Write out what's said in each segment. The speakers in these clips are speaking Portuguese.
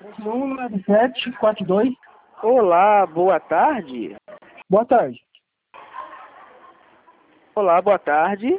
19742. Olá, boa tarde. Boa tarde. Olá, boa tarde.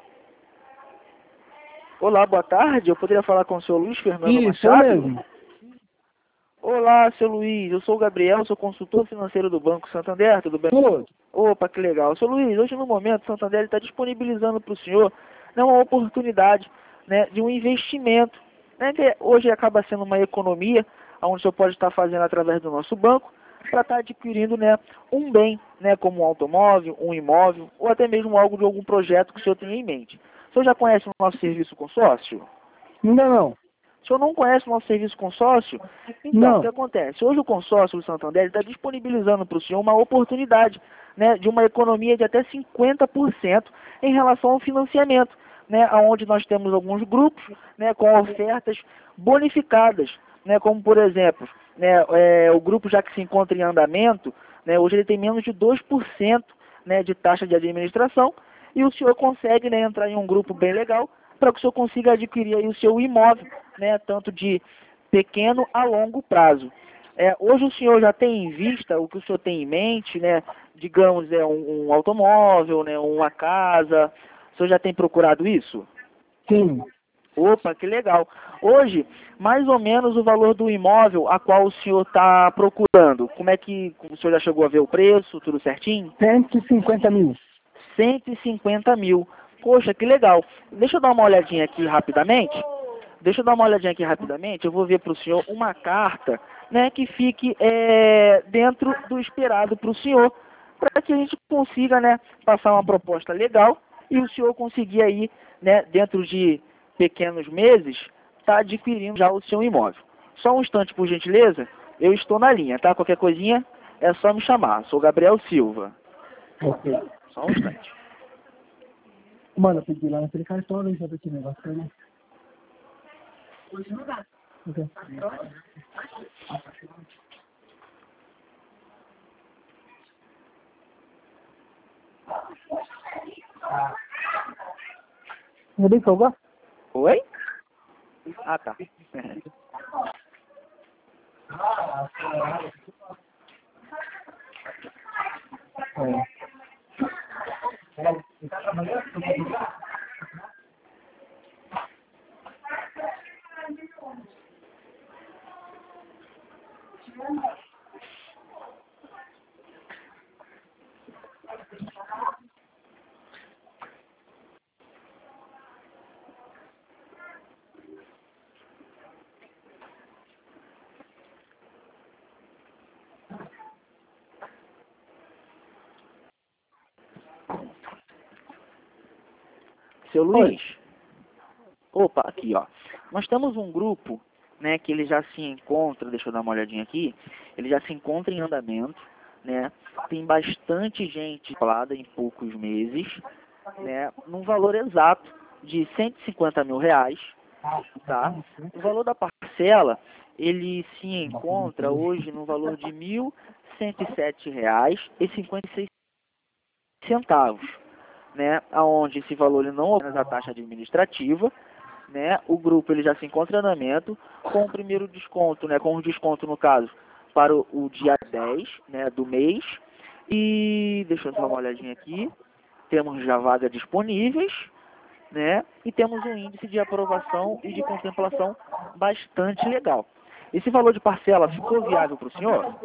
Olá, boa tarde. Eu poderia falar com o senhor Luiz Fernando Isso, eu Machado? mesmo. Olá, seu Luiz. Eu sou o Gabriel, sou consultor financeiro do Banco Santander. Tudo bem? Tudo. Opa, que legal. Seu Luiz, hoje no momento, o Santander está disponibilizando para o senhor, né, uma oportunidade, né, de um investimento, né, que hoje acaba sendo uma economia, onde o senhor pode estar fazendo através do nosso banco, para estar adquirindo, né, um bem, né, como um automóvel, um imóvel, ou até mesmo algo de algum projeto que o senhor tenha em mente. O senhor já conhece o nosso serviço consórcio? Ainda não. O senhor não conhece o nosso serviço consórcio? Então, Não. o que acontece? Hoje o consórcio do Santander está disponibilizando para o senhor uma oportunidade, né, de uma economia de até 50% em relação ao financiamento, né, onde nós temos alguns grupos, né, com ofertas bonificadas, né, como por exemplo, né, o grupo já que se encontra em andamento, né, hoje ele tem menos de 2%, né, de taxa de administração, e o senhor consegue, né, entrar em um grupo bem legal para que o senhor consiga adquirir aí o seu imóvel, né, tanto de pequeno a longo prazo. Hoje o senhor já tem em vista o que o senhor tem em mente, né, digamos, um automóvel, né, uma casa, o senhor já tem procurado isso? Sim. Opa, que legal. Hoje, mais ou menos o valor do imóvel a qual o senhor está procurando, como é que o senhor já chegou a ver o preço, tudo certinho? 150 mil. 150 mil. Poxa, que legal. Deixa eu dar uma olhadinha aqui rapidamente. Eu vou ver para o senhor uma carta, né, que fique dentro do esperado para o senhor, para que a gente consiga, né, passar uma proposta legal e o senhor conseguir aí, né, dentro de pequenos meses, tá adquirindo já o seu imóvel. Só um instante, por gentileza. Eu estou na linha, tá? Qualquer coisinha é só me chamar. Sou Gabriel Silva. Ok. Só um instante. Mano, eu pedi lá naquele cartório e já daqui negócio, né? Ok. Ainda bem que eu gosto? Oi? Ah, tá. É. Seu Luiz, opa, aqui ó, nós temos um grupo, né, que ele já se encontra, deixa eu dar uma olhadinha aqui, ele já se encontra em andamento, né, tem bastante gente falada em poucos meses, né, num valor exato de 150 mil reais, tá? O valor da parcela, ele se encontra hoje no valor de R$ 1.107,56, né, aonde esse valor ele não apenas a taxa administrativa, né, o grupo ele já se encontra em andamento com o primeiro desconto, né, com o desconto no caso para o dia 10, né, do mês, e deixa eu dar uma olhadinha aqui, temos já vagas disponíveis, né, e temos um índice de aprovação e de contemplação bastante legal. Esse valor de parcela ficou viável para o senhor?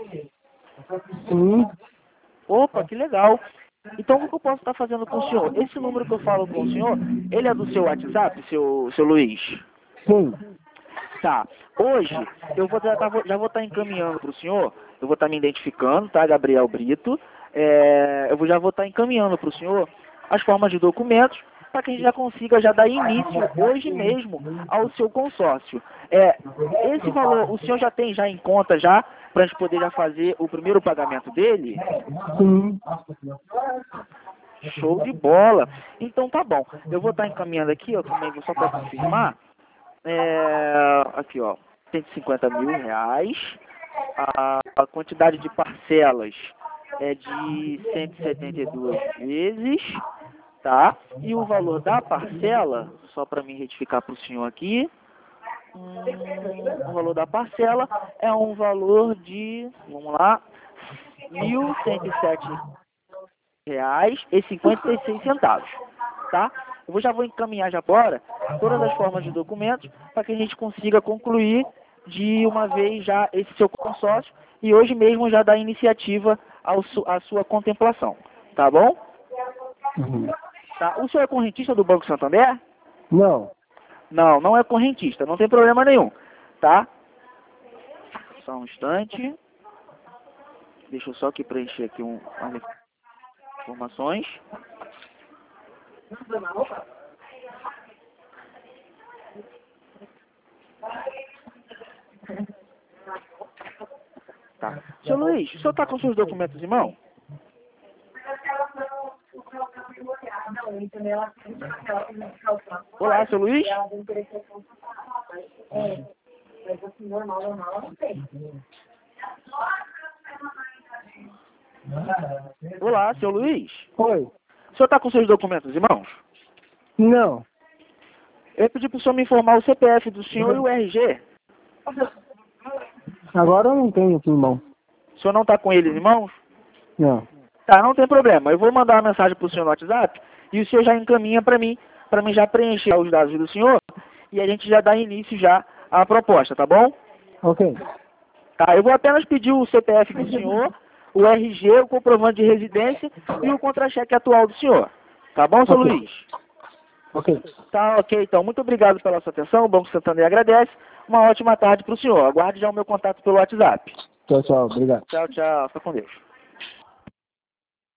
Sim. Opa, que legal. Então, o que eu posso estar fazendo com o senhor? Esse número que eu falo com o senhor, ele é do seu WhatsApp, seu Luiz? Sim. Tá. Hoje, já vou estar encaminhando para o senhor, eu vou estar me identificando, tá, Gabriel Brito. Já vou estar encaminhando para o senhor as formas de documentos, para que a gente já consiga já dar início hoje mesmo ao seu consórcio. Esse valor, o senhor já tem já em conta já, para a gente poder já fazer o primeiro pagamento dele? Sim. Show de bola. Então tá bom. Eu vou estar encaminhando aqui, ó, também só para confirmar. Aqui, ó, 150 mil reais. A quantidade de parcelas é de 172 vezes, tá? E o valor da parcela, só para me retificar para o senhor aqui, O valor da parcela é um valor de, vamos lá, R$ 1.107,56, tá? Já vou encaminhar já agora todas as formas de documentos para que a gente consiga concluir de uma vez já esse seu consórcio e hoje mesmo já dar iniciativa à sua contemplação, tá bom? Uhum. Tá? O senhor é correntista do Banco Santander? Não. Não, não é correntista, não tem problema nenhum, tá? Só um instante. Deixa eu só aqui preencher aqui umas informações. Tá. Seu Luiz, o senhor está com seus documentos em mão? Olá, seu Luiz? Olá, seu Luiz? Oi. O senhor está com seus documentos em mãos? Não. Eu pedi para o senhor me informar o CPF do senhor e o RG. Agora eu não tenho aqui em mão. O senhor não está com eles em mãos? Não. Tá, não tem problema. Eu vou mandar uma mensagem para o senhor no WhatsApp e o senhor já encaminha para mim já preencher os dados do senhor e a gente já dá início já à proposta, tá bom? Ok. Tá, eu vou apenas pedir o CPF do senhor, o RG, o comprovante de residência e o contra-cheque atual do senhor. Tá bom, seu Ok. Luiz? Ok. Tá, ok. Então, muito obrigado pela sua atenção. O Banco Santander agradece. Uma ótima tarde para o senhor. Aguarde já o meu contato pelo WhatsApp. Tchau, tchau. Obrigado. Tchau, tchau. Fica com Deus.